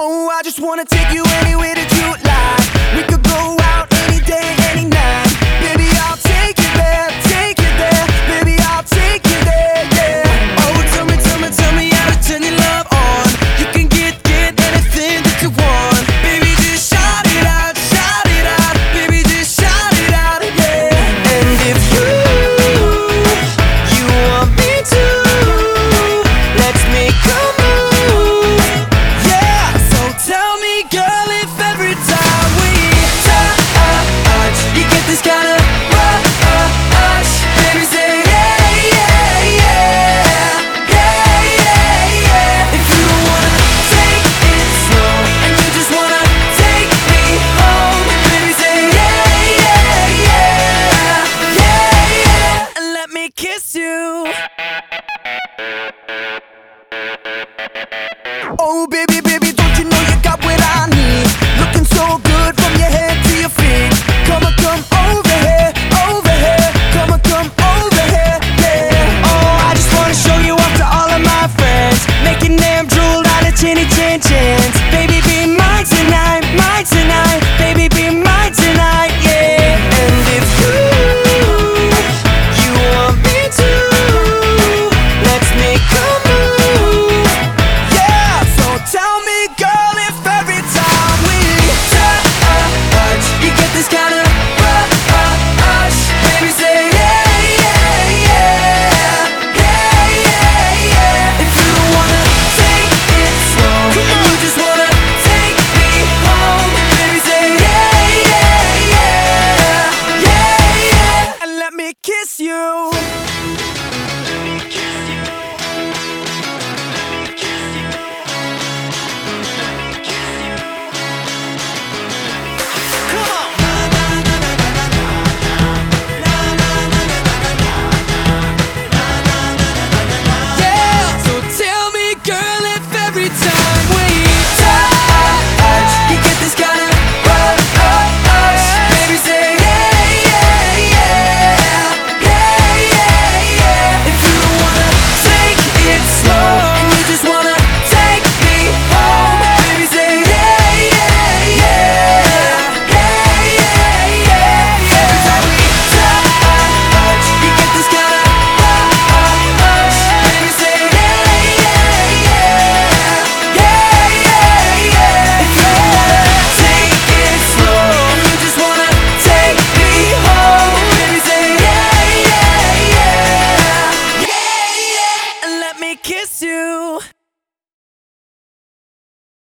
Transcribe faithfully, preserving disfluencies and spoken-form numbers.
Oh, I just wanna take you anywhere that you like. We could go out any day, any night. Baby, I'll take you there, take you there. Baby, I'll take you there, yeah. Oh, tell me, tell me, tell me how to turn your love on. You can get, get anything that you want. Baby, just shout it out, shout it out. Baby, just shout it out, yeah. And if you, you want me to, let's make a move, yeah. So tell me, girl, if every time we touch, you get this kind of rush. Baby, say yeah, yeah, yeah, yeah, yeah, yeah. If you don't wanna take it slow and you just wanna take me home, baby, say yeah, yeah, yeah, yeah, yeah. And let me kiss you. Oh, baby, baby, don't you know you got what I need? Looking so good from your head to your feet. Come on, come over here, over here. Come on, come over here, yeah. Oh, I just wanna show you off to all of my friends, making them drool out of chinny chin chins. Baby, be mine tonight, mine tonight. Baby, be mine tonight, yeah. And if you, you want me to, let's make a move, yeah. So tell me, girl, if every time we touch, you get this kind of rush. Baby, say yeah, yeah, yeah, yeah, yeah, yeah. If you don't wanna take it slow and you just wanna take me home, baby, say yeah, yeah, yeah, yeah, yeah. And let me kiss you. Yeah, so tell me, girl, if every time we touch, you get this kind of rush. Baby, say yeah, yeah, yeah, yeah, yeah, yeah. If you don't wanna take it slow and you just wanna take me home, baby, say yeah, yeah, yeah, yeah, yeah, yeah. Every time we touch, you get this kind of rush. Baby, say yeah, yeah, yeah, yeah, yeah, yeah. If you wanna take it slow and you just wanna take me home, baby, say yeah, yeah, yeah, yeah, yeah. And let me kiss you.